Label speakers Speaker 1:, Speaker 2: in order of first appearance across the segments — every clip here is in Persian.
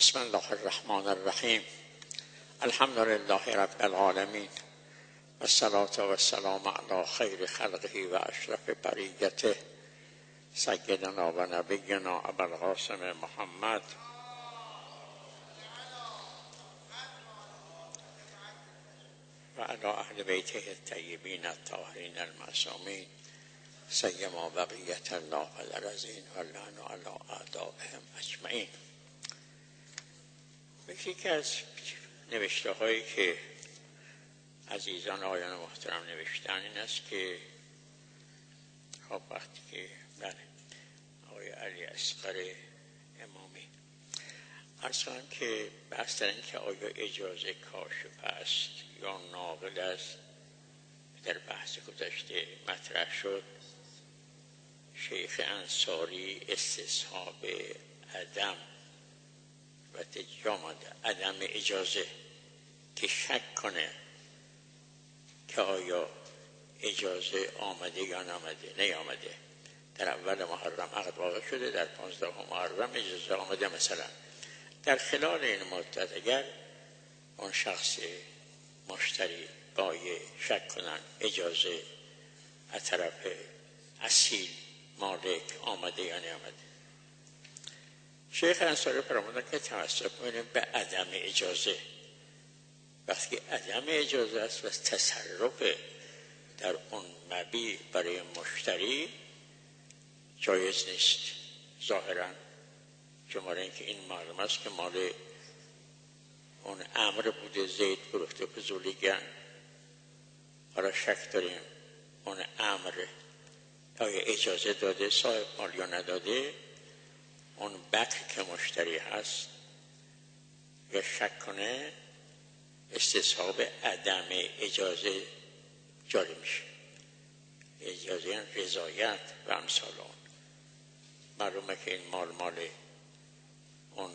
Speaker 1: بسم الله الرحمن الرحیم. الحمد لله رب العالمین و الصلاة و السلام علی خیر خلقه و اشرف بریته سیدنا و نبینا ابوالقاسم محمد و علی اهل بیته الطیبین الطاهرین المعصومین سیما بقیت الله الرزین و اللعن علی اعدائهم اجمعین. یکی از نوشته هایی که عزیزان آیان محترم نوشتن این است که خب وقتی که آقای علی اصغر امامی عرض کنم که بحث در این که آیا اجازه کاشف است یا ناقل است در بحث گذشته مطرح شد. شیخ انصاری استصحاب عدم و تجامد عدم اجازه که شک کنه که آیا اجازه آمده یا نیامده. در اول محرم عقد واقع شده، در 15 محرم اجازه آمده. مثلا در خلال این مدت اگر اون شخص مشتری بایع شک کنن اجازه از طرف اصیل مالک آمده یا نیامده، شیخ انصاری فرمودن که تمسک کنیم به عدم اجازه. وقتی عدم اجازه است و تصرف در اون مبیع برای مشتری جایز نیست ظاهرا، شماره این که این معلوم است که مال اون امر بوده، زید فروخته فضولیگن. حالا شک داریم اون امر آیا اجازه داده صاحب مال یا نداده. اون بکر که مشتری هست یا شک کنه استصحاب عدم اجازه جاری میشه، اجازه رضایت و امثال اون. معلومه که این مال اون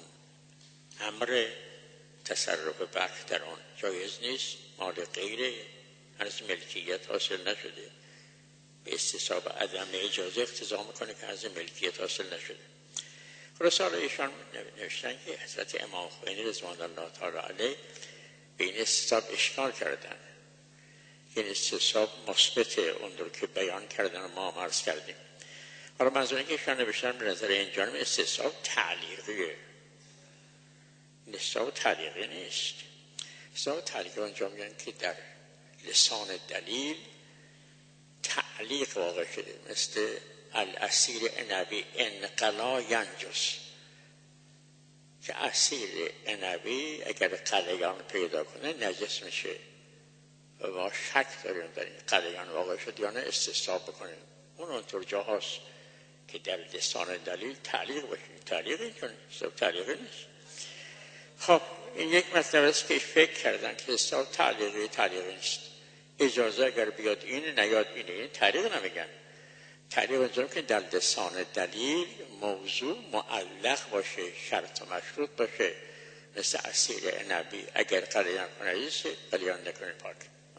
Speaker 1: امر تصرف بکر در اون جایز نیست، مال غیره، هنوز ملکیت حاصل نشده. به استصحاب عدم اجازه اقتضا میکنه که از ملکیت حاصل نشده. خلاصه ایشان نوشتن که حضرت امام خمینی رضوان الله تعالی علیه به این استصحاب اشکال کردن. این استصحاب مثبت اون رو که بیان کردن و ما عرض کردیم. حالا منظور اینکه ایشان نوشتن به نظر این جانب استصحاب تعلیقیه. استصحاب تعلیقی نیست. استصحاب تعلیقی اونجا میگن که در لسان دلیل تعلیق واقع شده، مثل الاسیر عنبی انقلا ینجس، که اسیر عنبی اگر قلیان پیدا کنه نجس میشه و ما شک داریم در این قلیان واقع شد یا نه استصحاب بکنیم. اونطور جاهاست که در لسان دلیل تعلیق باشه. تعلیق اینجا نیست، تعلیق نیست. خب این یک مطلب است که فکر کردن که استصحاب تعلیقی نیست. اجازه اگر بیاد این نیاد اینه، این تعلیق نمیگن. تعلیق انجام که در لسان دلیل موضوع معلق باشه، شرط و مشروط باشه، مثل اسیر عنبی اگر قلیان کنه نیست، قلیان نکنه پاک.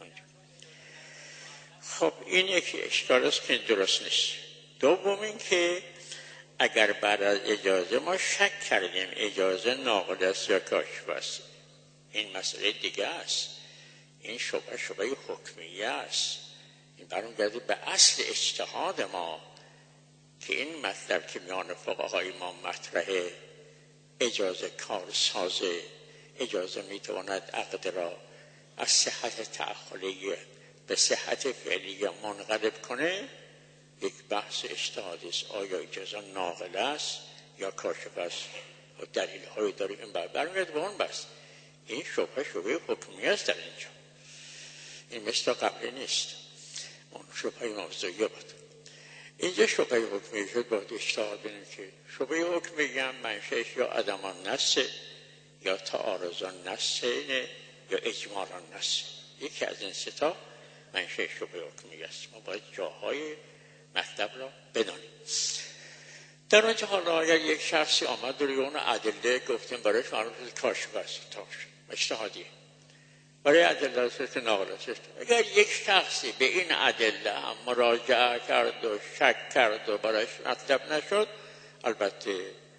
Speaker 1: خب این یکی اشکال است که درست نیست. دوم این که اگر بعد از اجازه ما شک کردیم اجازه ناقل است یا کاشف است، این مسئله دیگه است. این شبهه حکمیه است. این برمیگرده به اصل اجتهاد ما که این مطلب که میان فقهای ما مطرحه، اجازه کارسازه، اجازه میتواند عقد را از صحت تأخلی به صحت فعلی منقلب کنه. یک بحث اجتهادی است. آیا اجازه ناقل است یا کاشف است و دلیل هایی داره. این برمیگرده به اون بحث. این شبهه حکمیه است در اینجا. این مثل قبلی نیست. اون شبهه موضوعیه بود. اینجا شبهه حکمی شد. باید اجتهاد بینیم که شبهه حکمی هم منشأش یا عدم النص یا تعارض النص یا اجمال النص. یکی از این سه تا منشأ شبهه حکمی است. ما باید جاهای مطلب را بدانیم. در آنجا حالا اگر یک شخصی آمد روی اون ادله گفتیم برایش معلوم شد کاشف است، اجتهادیه. برای ادله است ناقل است. اگر یک شخصی به این ادله هم مراجعه کرد و شک کرد و برایش مطلب نشد، البته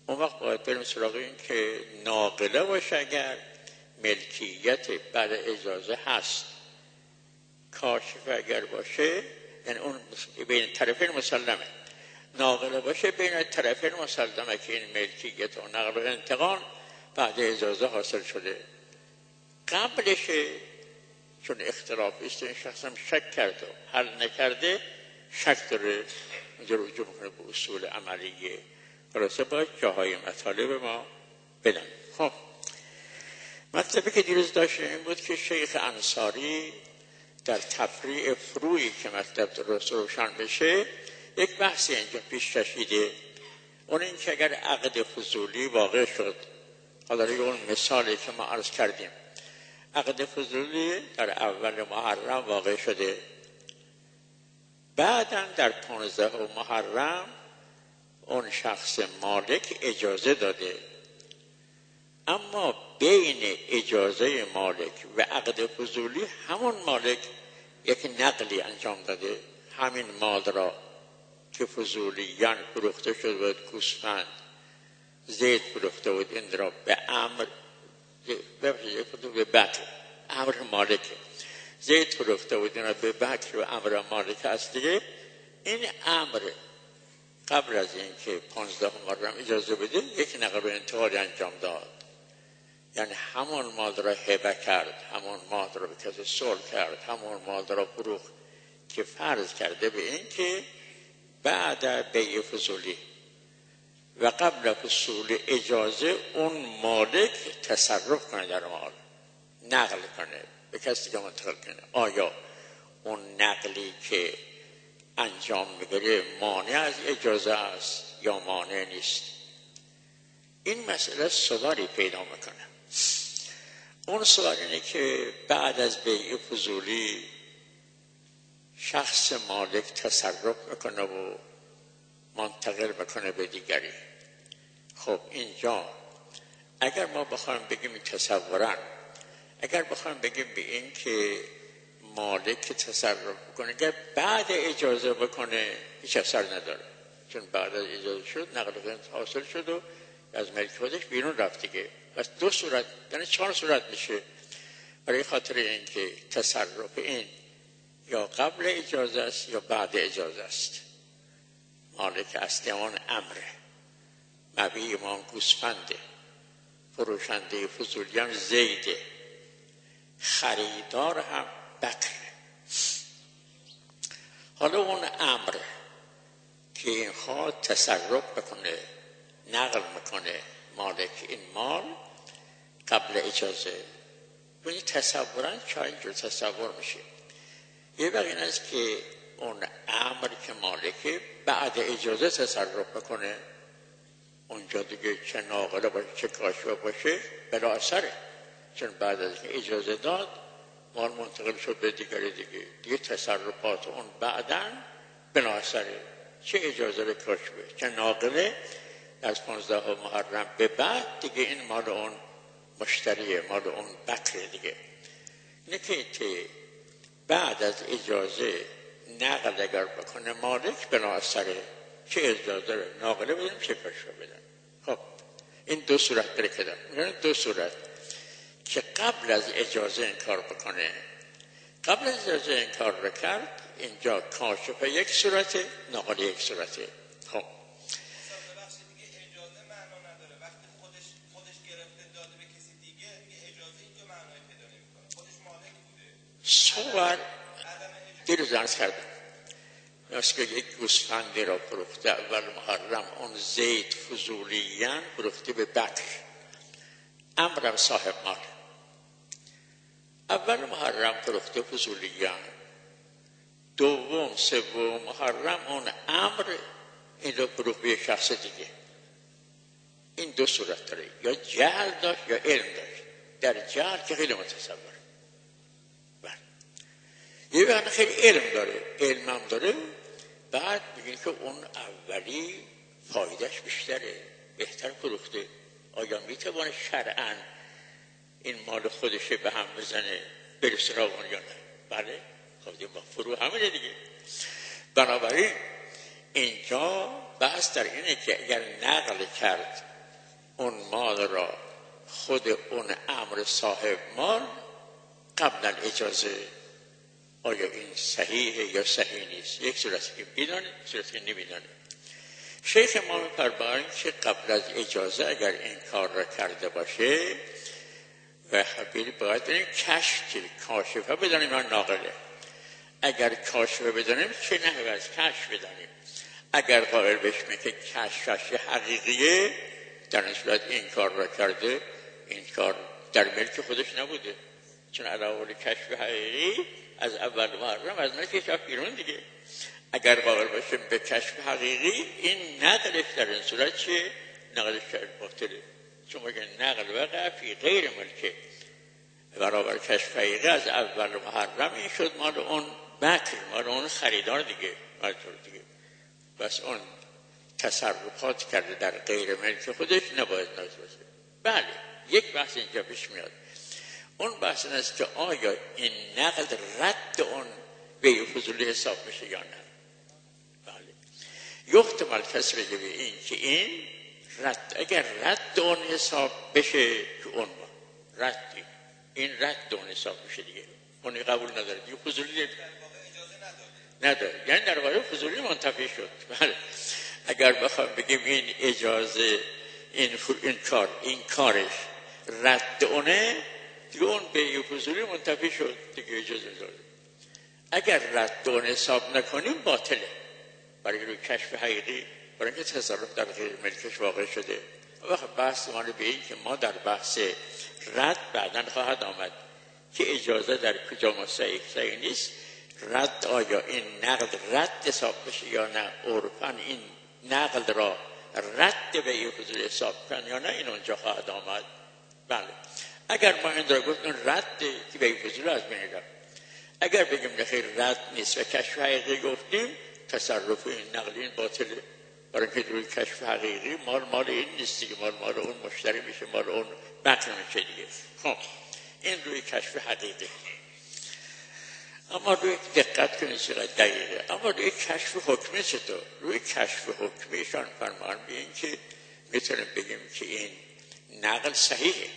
Speaker 1: اون وقت باید بریم سراغ این که ناقله باشه اگر ملکیت بعد اجازه هست، کاشف اگر باشه یعنی اون بین طرفین مسلمه، ناقله باشه بین طرفین مسلمه که این ملکیت و نقل و انتقال بعد اجازه حاصل شده. قبلشه چون اختلاف است این شخص هم شک کرده حل نکرده، شک داره اونجا رجوع میکنه به اصول عملیه. خلاصه باید جاهای مطالب ما بدن. خب مطلبی که دیروز داشتیم این بود که شیخ انصاری در تفریع فروعی که مطلب درست روشن بشه یک بحثی اینجا پیش کشیده، اون این که اگر عقد فضولی واقع شد، حالا اون مثالی که ما عرض کردیم عقد فضولی در اول محرم واقع شده، بعداً در 15 محرم اون شخص مالک اجازه داده، اما بین اجازه مالک و عقد فضولی همون مالک یک نقلی انجام داده، همین مال را که فضولیان فروخته شد بود گوسفند زید فروخته بود این را به امر به بکر امر مالک زید فروخته بود این را به بکر و امر مالک است دیگه. این امر قبل از این که 15 محرم اجازه بده یک نقل و انتقال انجام داد، یعنی همون مال را هبه کرد، همون مال را به کسی صلح کرد، همون مال را فروخت که فرض کرده به این که بعد بیع فضولی و قبل حصول اجازه اون مالک تصرف کنه در مال، نقل کنه به کسی که منتقل کنه. آیا اون نقلی که انجام میگیره مانع از اجازه است یا مانع نیست؟ این مسئله سوالی پیدا میکنه. اون سوال اینه که بعد از بیع فضولی شخص مالک تصرف میکنه و منتقل میکنه به دیگری. خب اینجا اگر ما بخوایم بگیم تصورن، اگر بخوایم بگیم به این که مالک تصرف بکنه اگر بعد اجازه بکنه هیچ اثر نداره، چون بعد از اجازه شد نقل حاصل شد و از ملک خودش بیرون رفت دیگه. پس دو صورت یعنی 4 صورت میشه برای خاطر این که تصرف این یا قبل اجازه است یا بعد اجازه است. مالک اصلی اون امره، مبیع ما گوسفنده، فروشنده فضولیان زیده، خریدار هم بکره. حالا اون امر که این خواه تصرف بکنه نقل میکنه مالک این مال قبل اجازه، بینی تصورن چه اینجور تصور میشه. یه وقت این است که اون امر که مالکه بعد اجازه تصرف بکنه، اونجا دیگه چه ناقله باشه چه کاشفه باشه بلا اثره، چون بعد از که اجازه داد مال منتقل شد به دیگری دیگه تصرفات اون بعداً بلا اثره، چه اجازه کاشفه چه ناقله از 15 محرم به بعد دیگه این مال اون مشتریه، مال اون بکره دیگه. نکته بعد از اجازه نقل اگر بکنه مالک بلا اثره، چه اجازه ناقله بدن چه کاشفه بدن. خب این دو صورت داره که دارم، یعنی دو صورت که قبل از اجازه این کار بکنه، قبل از اجازه این کار رو کرد، اینجا کاشفه یک صورته ناقل یک صورته. خب صور دیروز عرض کردم است که یک گوسفندی را فروخته اول محرم، اون زید فضولیان فروخته به بکر، امرم صاحب مال. اول محرم فروخته فضولیان، دوم سوم محرم اون امر این رو فروخت به شخص دیگه. این دو صورت داره، یا جهل داشت یا علم داشت. در جهل که خیلی متصور، یه وقت خیلی علم داره، علم هم داره، بعد میگه که اون اولی فایدهش بیشتره، بهتر فروخته. آیا میتوانه شرعاً این مال خودشه به هم بزنه بره سراغ اون یا نه؟ بله، خب با فرو همینه دیگه. بنابراین اینجا بحث در اینه که اگر نقل کرد اون مال را خود اون امر صاحب مال قبلا اجازه، آیا این صحیحه یا صحیح نیست؟ یک صورت که میدانه، صورت که نمیدانه. شیخ ما می‌فرمایند که قبل از اجازه اگر این کار را کرده باشه و باید بریم کشف که کاشفه بدانیم یا ناقله. اگر کاشفه بدانیم چه نحوه از کشف بدانیم. اگر قائل بشیم که کشفش حقیقیه، در این صورت این کار را کرده، این کار در ملک خودش نبوده، چون علاوه کشف حقیقی از اول محرم از ملکش رفت بیرون دیگه. اگر قائل باشیم به کشف حقیقی، این نقلش در این صورت چیه؟ نقلش باطله، چون اگر نقل وقع فی غیر ملکه برابر کشف حقیقی از اول محرم، این شد مال اون مکر، مال اون خریدار دیگه، دیگه. بس اون تصرفات کرده در غیر ملک خودش نباید ناز باشه. بله، یک بحث اینجا پیش میاد. اون بحث این است که آیا این نقد رد اون بیع فضولی حساب میشه یا نه. بله، یحتمل کسی بگه به این که این رد، اگر رد اون حساب بشه که اون ردی، این رد اون حساب میشه دیگه، اونی قبول نداره دیگه، فضولی نداره، یعنی در واقع فضولی منتفی شد. بله، اگر بخوام بگیم این اجازه، این کارش رد اونه دیگه، اون بیع فضولی منتفی شد دیگه، اجازه داره. اگر رد اون حساب نکنیم باطله، برای روی کشف حقیقی، برای اینکه تصرف در غیر ملکش واقع شده. وقت بحث ما به این که ما در بحث رد بعداً خواهد آمد که اجازه در کجا صحیح نیست، رد آیا این نقد رد حساب بشه یا نه، عرفاً این نقد را رد بیع فضولی حساب کن یا نه، این اونجا خواهد آمد. بله، اگر ما این را گفتیم رد که بیع فضولی از بین رفت، اگر بگیم نخیر رد نیست و کشف حقیقی گفتیم، تصرف این نقل این باطله، برای اینکه روی کشف حقیقی مال این نیست دیگه، مال اون مشتری میشه، مال اون متن میشه دیگه. خب این روی کشف حقیقی. اما روی دقت کنید چقدر دقیقه. اما روی کشف حکمی چطور؟ روی کشف حکمیشان فرمان بیاین که میتونیم بگیم که این نقل صحیحه،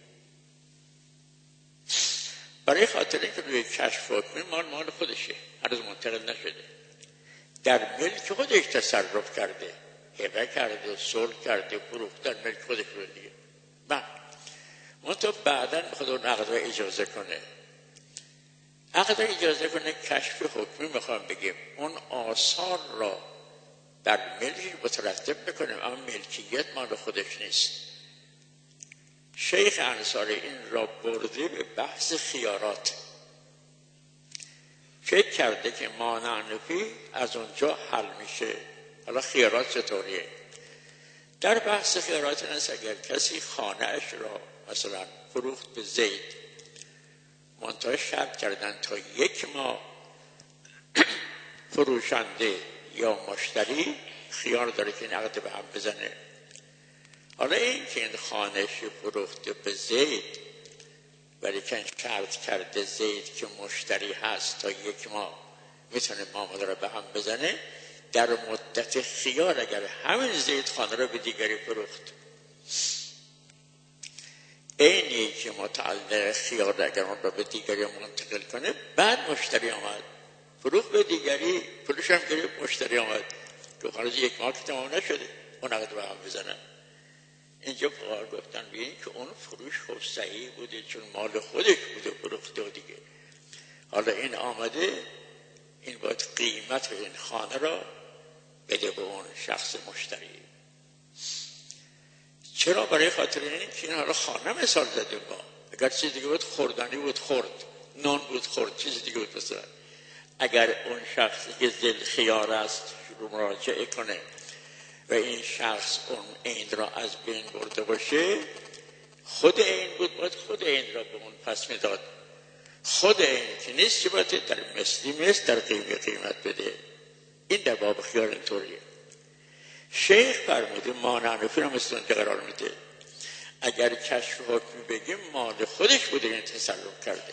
Speaker 1: برای خاطر اینکه روی کشف حکمی مال خودشه، هنوز منتقل نشده، در ملک خودش تصرف کرده، هبه کرده، صلح کرده، فروخت، در ملک خودش رو دیگه. منطقه بعداً بخواد اون عقد را اجازه کنه، عقد را اجازه کنه، کشف حکمی میخوام بگیم اون آثار را در ملک مترتب بکنیم، اما ملکیت مال خودش نیست. شیخ انصاری این را برده به بحث خیارات، فکر کرده که مانع نفی از اونجا حل میشه. حالا خیارات چطوریه؟ در بحث خیارات هست اگر کسی خانه اش را مثلا فروخت به زید، منتها شرط کردن تا 1 ماه فروشنده یا مشتری خیار داره که این عقد به هم بزنه. حالا این که این خانه‌اش فروخته به زید، ولی که شرط کرده زید که مشتری هست تا 1 ماه میتونه معامله را به هم بزنه، در مدت خیار اگر همین زید خانه را به دیگری فروخت، اینی که متعلق خیار اگر اون را به دیگری منتقل کنه، بعد مشتری آمد فروخت به دیگری، فروش هم گرفت، مشتری آمد که خانه 1 ماه که تمام نشده، اون عقد به هم بزنن. اینجا فقها گفتن بیاین که اون فروش خوب صحیح بوده، چون مال خودش بوده، فروخته و دیگه. حالا این آمده، این باید قیمت این خانه را بده به اون شخص مشتری. چرا؟ برای خاطر این که این حالا خانه مثال زده با، اگر چیز دیگه بود خوردنی بود خورد، نان بود خورد، چیز دیگه بود مثلا. اگر اون شخصی که ذل خیار است شروع مراجعه کنه و این شخص اون عین را از بین برده باشه، خود عین بود باید خود عین را به اون پس میداد، خود عین که نیست که باید در مثلی مثل در قیمت بده. این در باب خیار اینطوریه. شیخ فرموده مانع نفی را مثل اونجا قرار میده. اگر کشف حکمی بگیم مال خودش بوده این تصرف کرده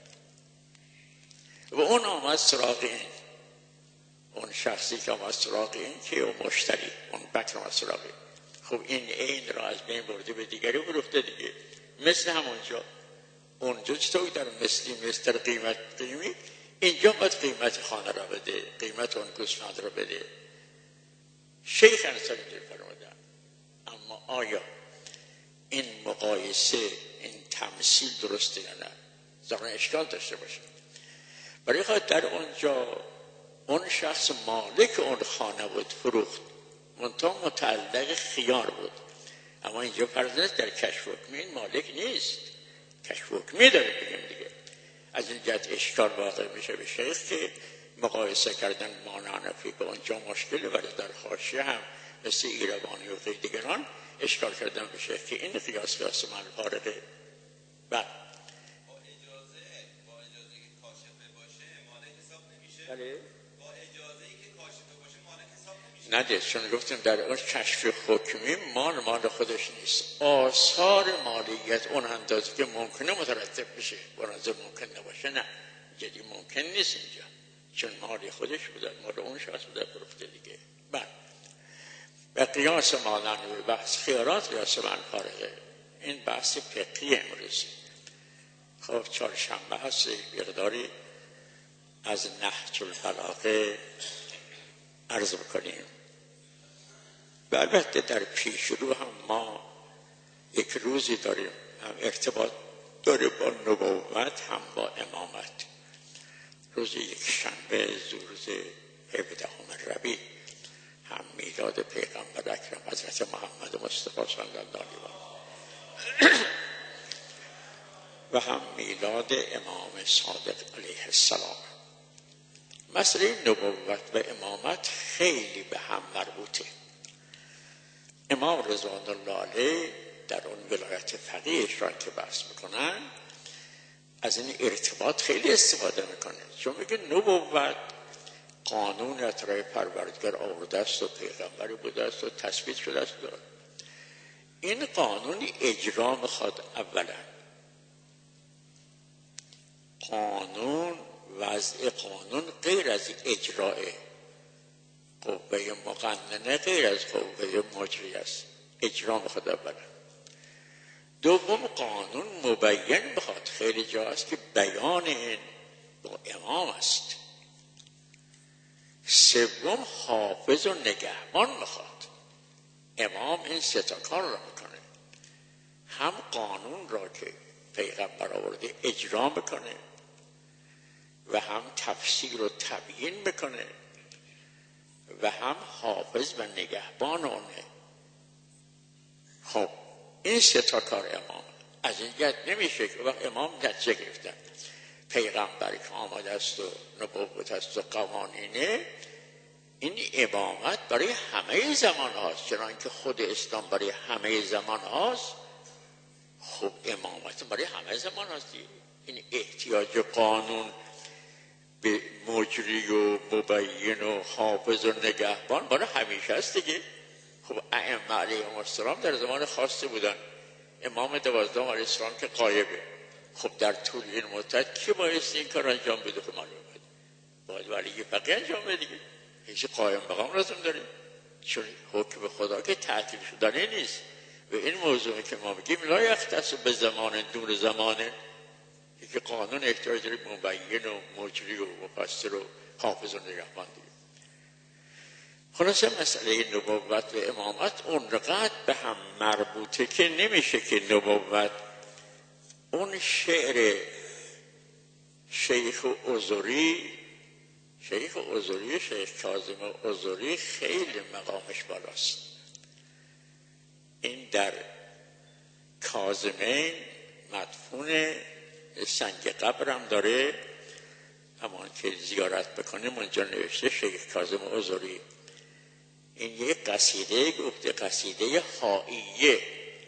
Speaker 1: و اون آمد سراغ این، اون شخصی که آمد سراغ این که اون مشتری، اون بکر آمد سراغ این. خب این عین را از بین برده به دیگری فروخته دیگه. مثل اونجا چطور در مثل قیمت اینجا باید قیمت خانه را بده، قیمت اون گوسفند را بده. شیخ انصاری اینجور فرمودن. اما آیا این مقایسه، این تمثیل درسته یا نه؟ ظاهرا اشکال داشته باشه. برای خاطر در اونجا اون شخص مالک اون خانه بود، فروخت، منتها متعلق خیار بود. اما اینجا فرض نیست در کشف حکمی این مالک نیست، کشف حکمی داره بگیم دیگه. از این جهت اشکال واقع میشه به شیخ که مقایسه کردن با حنفی به اونجا مشکله، ولی در حاشیه هم مثل ایروانی و غیر دیگران اشکال کردن به شیخ که این قیاس من فارغه. بعد
Speaker 2: با اجازه که کاشفه باشه مالک حساب نمیشه.
Speaker 1: بله،
Speaker 2: با اجازه که کاشفه باشه مالک حساب نمیشه.
Speaker 1: نده، چون گفتیم در اون کشف حکمی مال خودش نیست. آثار مالیت اون اندازه که ممکنه مترتب بشه، برازه ممکن نباشه، نه جدی ممکن نیست اینجا، چون مال خودش بوده، مال اون شخص بوده، فروخته دیگه. بعد و قیاس مالان و بحث خیارات قیاس من فارغه. این بحث فقهی امروزی. خب چهارشنبه هست، مقداری از نهج البلاغه عرض بکنیم. و البته در پیش رو هم ما یک روزی داریم هم ارتباط داره با نبوت هم با امامت. روز یک شنبه روز 17 ربیع هم میلاد پیغمبر اکرم حضرت محمد مصطفی صلی الله علیه و هم میلاد امام صادق علیه السلام. مسئله نبوت و امامت خیلی به هم مربوطه. امام رضوان الله علیه در اون ولایت فقیهش را که بحث میکنن از این ارتباط خیلی استفاده میکنه، چون میگه نبوت قانون اطراع پروردگار آورده است و پیغمبری بوده است و تثبیت شده است. این قانون اجرا میخواد. اولا قانون، وضع قانون غیر از اجراه، قوه مقننه غیر از قوه مجری است. اجرا میخواد اولا. دوم قانون مبین میخواد. خیلی جا است که بیان این با امام است. سوم حافظ و نگهبان میخواد. امام این سه تا کار را میکنه، هم قانون را که پیغمبر آورده اجرا میکنه و هم تفسیر و تبیین میکنه و هم حافظ و نگهبان اونه. خب این سه تا کار امام. از این جهت نمیشه که وقت امام نتیجه گرفتن پیغمبر که آمده است و نبوت است و قوانینه، این امامت برای همه زمان هاست، چنانکه خود اسلام برای همه زمان هاست. خب امامت برای همه زمان هست. این احتیاج قانون به مجری و مبین و حافظ و نگهبان برای همیشه است دیگه. خب ائمه علیهم السلام در زمان خاصی بودن. امام 12 علیه السلام که غایبه، خب در طول این مدت کی بایستی این کار انجام بده؟ که معلومه باید ولی فقیه انجام بده دیگه. هیچ قایم مقام لازم داریم، چون حکم خدا که تعطیل شدنی نیست. و این موضوعی که ما میگیم لا یختص به زمان دون زمانه، که قانون احتیاج داره مبین و مجری و مفسر و حافظ و نگهبان دیگه. خلاصه مسئله نبوت و امامت اونقدر به هم مربوطه که نمیشه که نبوت اون شعر شیخ عذری، شیخ کاظم عذری خیلی مقامش بالاست. این در کاظمین مدفون، سنگ قبرم داره، همان که زیارت بکنیم اونجا نوشته شیخ کاظم عذری. این یک قصیده گفته، قصیده حائیه.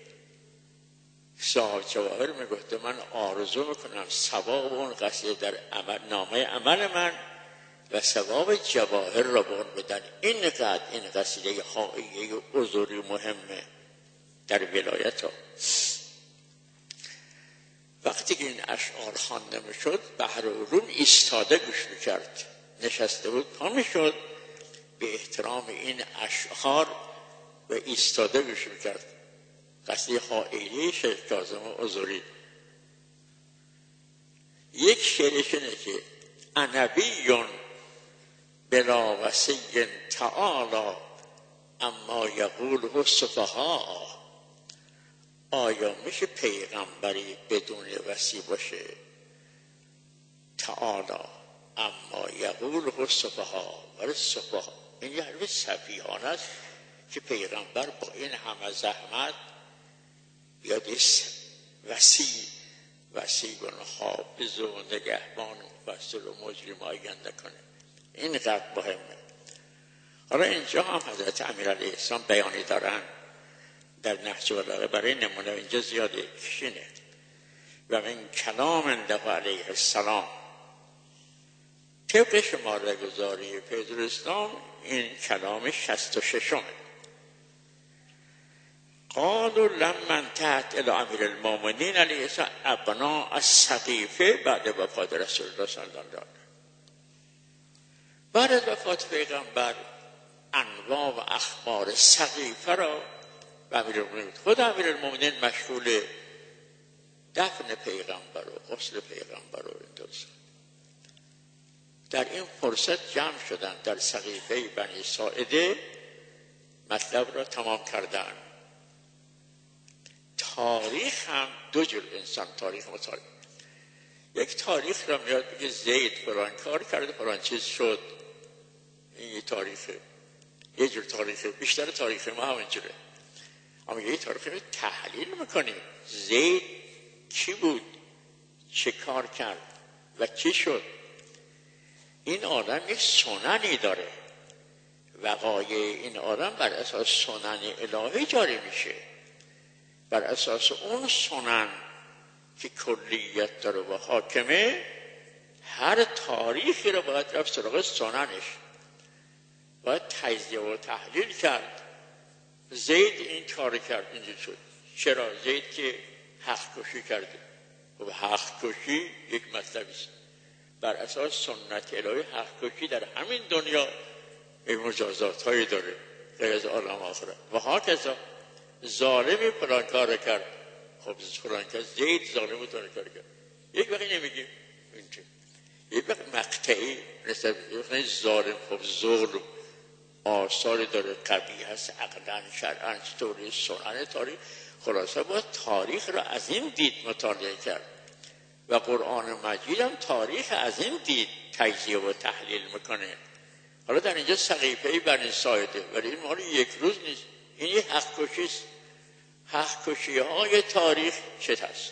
Speaker 1: صاحب جواهر میگفته من آرزو میکنم ثواب اون قصیده در نامه عمل من و ثواب جواهر را به اون بدن. اینقدر این قصیده حائیه عذری مهمه در ولایت ها. وقتی که این اشعار خوانده میشد بحرالعلوم ایستاده گوش میکرد، نشسته بود پا میشد به احترام این اشعار و ایستاده گوش میکرد. قصدی حائلی شیخ کاظم حضوری. یک شعرش اینه که انبیون بلا وصی تعالی اما یقوله السفهاء. آیا میشه پیغمبری بدون وصی باشه؟ تعالی اما یقوله السفهاء. ولی سفهاء این یه حرف سفیهانه است که پیغمبر با این همه زحمت بیاد وصی گونه حافظ و نگهبان و مفسر و مجرم آینده کنه. اینقدر مهمه. حالا اینجا هم حضرت امیرعلیه السلام بیانی دارن در نهج البلاغه. برای نمونه اینجا زیاده کشینه. و من کلام انده علیه السلام، طبق شماره گذاری پیدرالاسلام این کلام 66م. قالوا لما انتهت الى امیر المؤمنین علیه السلام ابناء السقیفه بعد وفات رسول الله صلی الله علیه و بعد از وفات پیغمبر انواع و اخبار سقیفه را و خود امیر المؤمنین مشغول دفن پیغمبر و غسل پیغمبر و این دوست. در این فرصت جمع شدن در سقیفه بنی ساعده، مطلب را تمام کردن. تاریخ هم دو جور انسان تاریخ مطالعه. یک تاریخ را میاد بگه زید فلان کار کرده فلان چیز شد، این یه تاریخه. یه جور تاریخه. بیشتر تاریخ ما همینجوره. اما یه تاریخ رو تحلیل میکنیم. زید کی بود، چه کار کرد و چی شد. این آدم یک سننی داره. وقایع این آدم بر اساس سنن الهی جاری میشه. بر اساس اون سنن که کلیت داره و حاکمه، هر تاریخی رو باید رفت سراغ سننش، باید تجزیه و تحلیل کرد. زید این کار کرد اینجور شد. چرا؟ زید که حق کشی کرده. و حق کشی یک مطلبی است. بر اساس سنت الهی حق کشی در همین دنیا مجازات هایی داره غیر از عالم آخره. و هاکذا ظالمی فلان کار کرد. خب فلان کرد، زید ظالم فلان کار کرد. یک وقتی نمیگیم اینجا، یک وقت مقطعی نسبت ظالم. خب ظلم آثاری داره، قبیح هست عقلا شرعا چطوری سنن تاریخ. خلاصه با تاریخ را از این دید مطالعه کرد و قرآن مجید هم تاریخ از این دید تجزیه و تحلیل میکنه. حالا در اینجا سقیفه بنی ساعده، ولی این مال یک روز نیست. این یه حق کشی است. حق کشی های تاریخ چه هست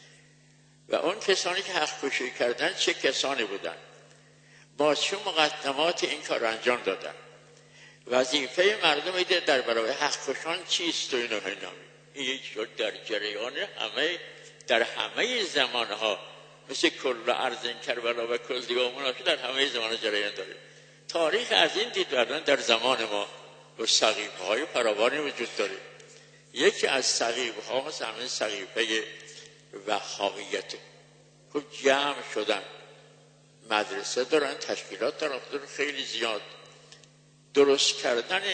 Speaker 1: و اون کسانی که حق کشی کردن چه کسانی بودن، با چه مقدمات این کار انجام دادن، وظیفه مردم ایده در برابر حق کشان چیست و اینو این یک شد در جریان همه، در همه زمانها، مثل کل ارض کربلا و کل دیوامون در همه زمان جریان داره. تاریخ از این دید در زمان ما و سقیفه های فراوانی وجود داره. یکی از سقیفه ها مثل همین سقیفه وهابیته. خب جمع شدن، مدرسه دارن، تشکیلات دارن خیلی زیاد. درست کردن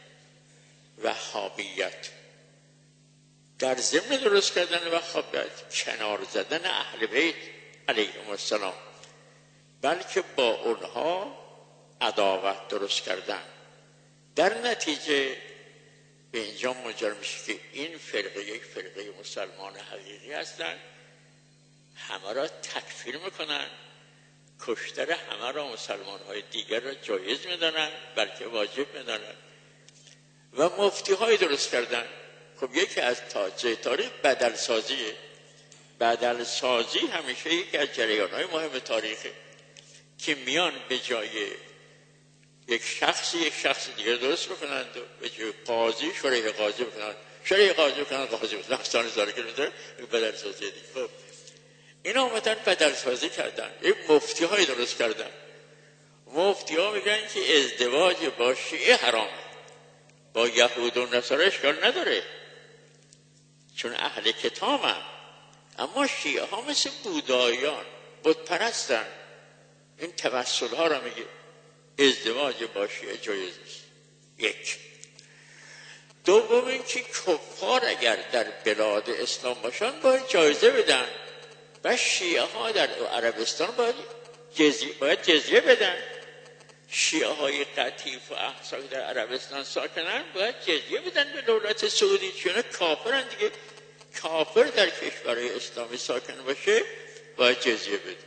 Speaker 1: وهابیت، در ضمن درست کردن وهابیت کنار زدن اهل بیت علیهم السلام، بلکه با اونها عداوت درست کردن. در نتیجه به اینجا منجر میشه که این فرقه یک فرقه مسلمان حقیقی هستن، همه را تکفیر میکنن، کشتر همه را مسلمان های دیگر را جایز میدانن بلکه واجب میدانن و مفتی های درست کردن. خب یکی از تاریخ بدل سازیه. بدل سازی همیشه یکی از جریان های مهم تاریخه که میان به جای یک شخص دیگر درست بکنند و به جای قاضی شریح قاضی بکنند، شریح قاضی بکنند، قاضی بکنند، نقصان زاره کنند. بدل سازی دیگه. خب این آمدن بدل سازی کردن، یک مفتی های درست کردن. مفتی ها میگن که ازدواج با شیعه حرامه، با یهود و نصارا اشکال نداره چون اهل کتاب هم. اما شیعه ها مثل بودایان بت پرستن. این توسل ها را میگه ازدواج با شیعه جایز نیست. یک دوم اینکه کفار اگر در بلاد اسلام باشن باید جایزه بدن و شیعه ها در عربستان باید جزیه بدن. شیعه های قطیف و احسا که در عربستان ساکنن باید جزیه بدن به دولت سعودی، چون کافرن دیگه. کافر در کشورهای اسلامی ساکن باشه باید جزیه بده.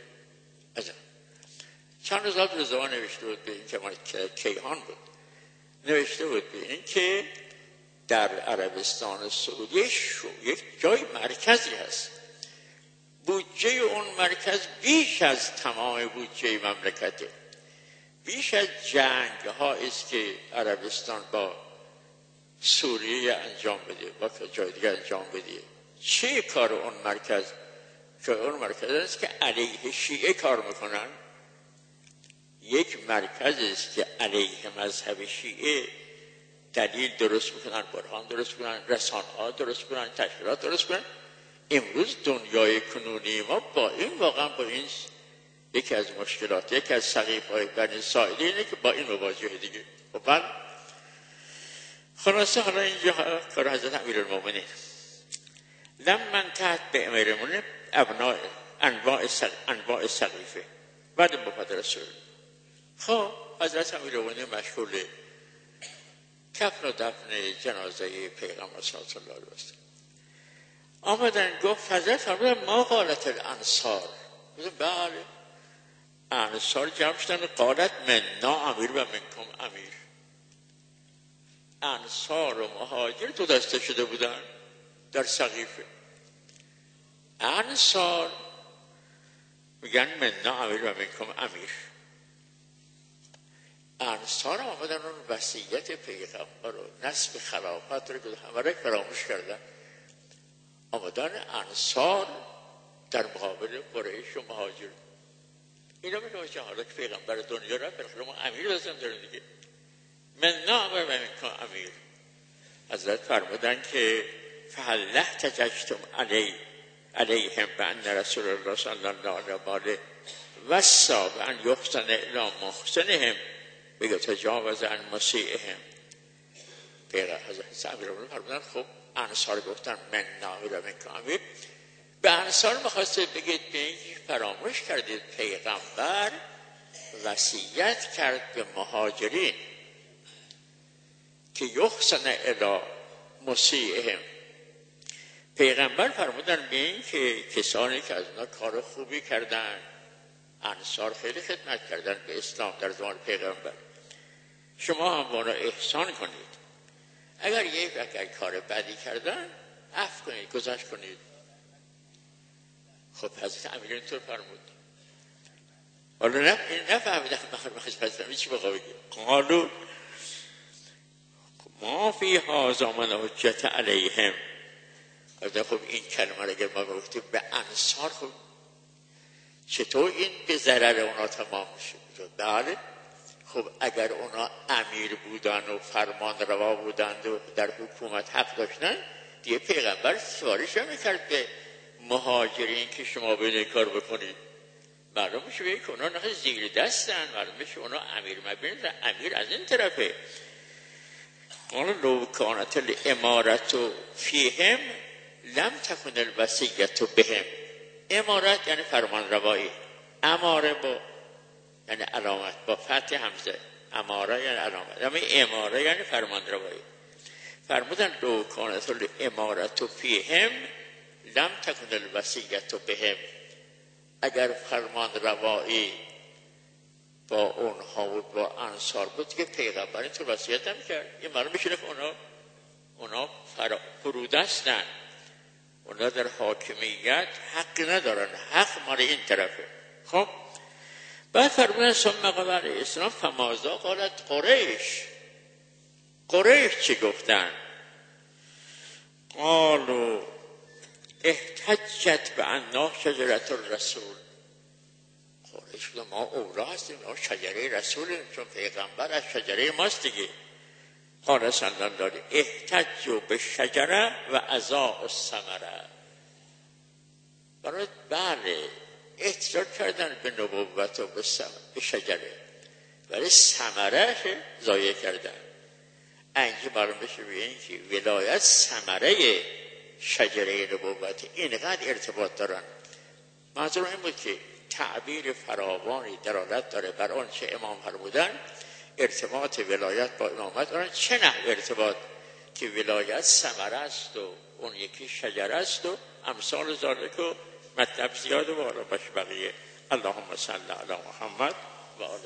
Speaker 1: چند روز قبل رضا نوشته بود به این که مال کیهان بود، نوشته بود به این که در عربستان سعودی یک جای مرکزی هست، بودجه اون مرکز بیش از تمام بودجه مملکته، بیش از جنگ ها است که عربستان با سوریه انجام بده با جای دیگه انجام بده. چه کار اون مرکز؟ که اون مرکز است که علیه شیعه کار میکنن، یک مرکز است که علیه مذهب شیعه دلیل درست میکنن، برهان درست میکنن، رسانه‌ها درست میکنن، تشکیلات درست میکنن. امروز دنیای کنونی ما با این واقعا با این یکی از مشکلات، یکی از سقیف‌های بنی ساعده اینه که با این مواجهه دیگه. و خلاصه حالا اینجا کار حضرت امیرالمومنین لمن تحت به امیرالمومنین انواع سقیفه بعد وفات رسول. خب حضرت امیرالمومنین مشغول کفن و دفن جنازه پیغمبر صلی الله علیه و سلم آمدن. گفت حضرت فرمودن ما قالت الانصار؟ بله، انصار جمع شدن. قالت منا امیر و منکم امیر. انصار و مهاجر دو دسته شده بودن در سقیفه. انصار میگن منا امیر و منکم امیر. انصار آمدن اون وصیت پیغمبر و نسب خلافت رو که همه را فراموش کردن. آمدن انصار در مقابل قریش و مهاجر. اینا میگه که حالا که پیغمبر دنیا رفت بالاخره ما امیر لازم داریم دیگه. من نام و منکم امیر. حضرت فرمودن که فهل احتججتم علیهم بان رسول الله صلی الله علیه و آله وصى بان یحسن الی محسنهم و یتجاوز عن مسیئهم. حضرت امیرالمومنین فرمودن خب انصار گفتن من نام و منکم امیر. به انصار میخواسته بگید به اینکه فراموش کردید پیغمبر وصیت کرد به مهاجرین که یحسن الی مسیئهم. پیغمبر فرمودن به این که کسانی که از اونا کار خوبی کردن، انصار خیلی خدمت کردن به اسلام در زمان پیغمبر، شما هم با اونا احسان کنید. اگر کار بدی کردن عفو کنید، گذشت کنید. خب حضرت امیر اینطور فرمود. حالا نفهمیدم مخصوصا چی بقا بگیم. قالو ما فی هذا من حجت علیهم. خب این کلمه را اگر ما گفتیم به انصار، خب چطور این به ضرر اونا تمام میشه؟ بله، خب اگر اونا امیر بودن و فرمان روا بودند و در حکومت حق داشتن دیگه پیغمبر سفارش نمی‌کرد به مهاجرین که شما به کار بکنید. معلوم میشه که اونا نه زیر دستن، معلوم میشه اونا امیر مبین و امیر از این طرفه. قال لو کانت الامارت فیهم لم تکن الوصیت بهم. امارت یعنی فرمان روایی، اماره با یعنی علامت با فتح همزه، اماره یعنی علامت، اما اماره یعنی فرمان روایی. فرمودن لو کانت الامارت فیهم لم تکن الوصیت بهم. اگر فرمان روایی با اونها بود، با انصار بود، که پیغمبر تو وصیت نمی‌کرد. این معلوم میشه که اونا فرودستن، اونا در حاکمیت حق ندارن، حق مال این طرفه. خب بعد فرمودن ثم قال علیه السلام فماذا قالت قریش چی گفتن؟ قالوا احتجت بأنها شجرة الرسول. قریش گفتن ما اولا هستیم، ما شجره رسولیم، چون پیغمبر از شجره ماست دیگه. قال صلی الله علیه احتجوا بالشجره و اضاعوا الثمره. برای بله احتجاج کردن به نبوت و به شجره، ولی ثمرهش ضایع کردن. اینکه معلوم بشه به این که ولایت ثمره شجره نبوت اینقدر ارتباط دارن. منظور این بود که تعبیر فراوانی دلالت داره بر آن چه امام فرمودن ارتباط ولایت با امامت دارن. چه نحو ارتباط؟ که ولایت ثمره است و اون یکی شجره است و امثال ذالک و مطلب زیاد و بالا باش بقیه. اللهم صل علی محمد و آل